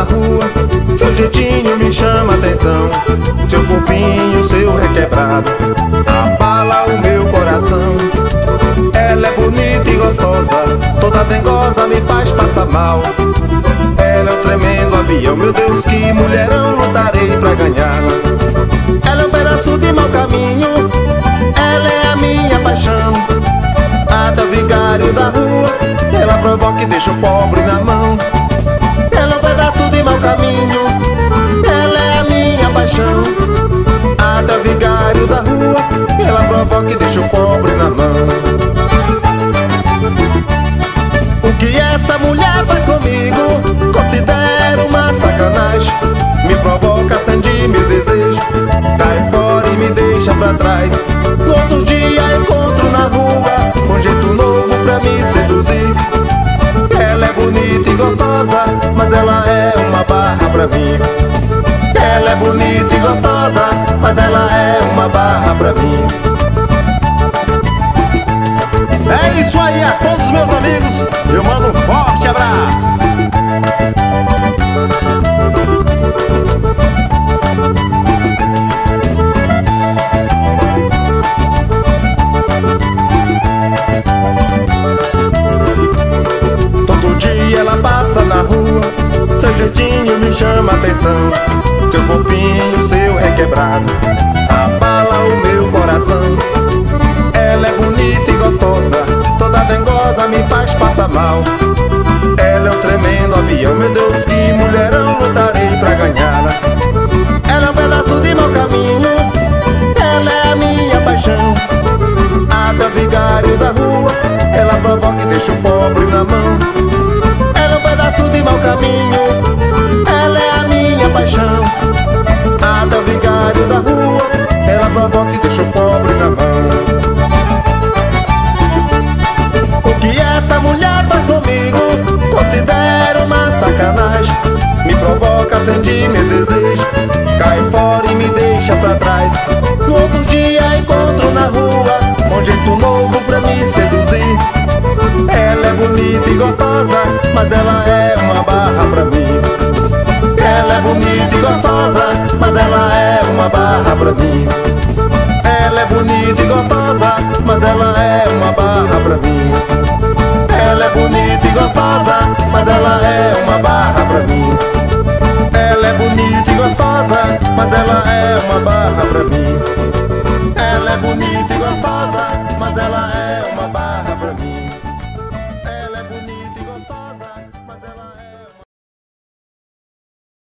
rua, seu jeitinho me chama atenção. Seu corpinho, seu requebrado, abala o meu coração. Ela é bonita e gostosa, toda dengosa me faz passar mal. Ela é um tremendo avião, meu Deus, que mulherão, lutarei pra ganhá-la. Ela é um pedaço de mau caminho, ela é a minha paixão. Até o vigário da rua, ela provoca e deixa o pobre na mão. Ela é um pedaço de mau caminho, ela é a minha paixão. Até o vigário da rua, ela provoca e deixa o pobre na mão. O que essa mulher faz comigo, considero uma sacanagem. Me provoca, acende meu desejo, cai fora e me deixa pra trás. No outro dia encontro na rua, com jeito novo pra me seduzir. Ela é bonita e gostosa, mas ela é uma barra pra mim. Ela é bonita e gostosa, mas ela é uma barra pra mim. É isso aí, a todos meus amigos, eu mando um forte abraço. Todo dia ela passa na rua, seu jeitinho me chama atenção. Seu corpinho, seu requebrado, abala o meu coração. Ela é bonita e gostosa, toda dengosa me faz passar mal. Ela é um tremendo avião, meu Deus, que mulherão, lutarei pra ganhá-la. Ela é um pedaço de mau caminho, ela é a minha paixão. Até o vigário da rua, ela provoca e deixa o pobre na mão. Ela é um pedaço de mau caminho, ela é a minha paixão. Até o vigário da rua, ela provoca e deixa o pobre na mão. O que essa mulher faz comigo, considero uma sacanagem. Me provoca, acende meu desejo, cai fora e me deixa pra trás. No outro dia encontro na rua, com jeito novo pra me seduzir. Ela é bonita e gostosa, mas ela é uma barra pra mim. Ela é bonita e gostosa, mas ela é uma barra pra mim. Ela é bonita e gostosa, mas ela é uma barra pra mim. Ela é bonita e gostosa, mas ela é uma barra pra mim. Ela é bonita e gostosa, mas ela é uma barra pra mim.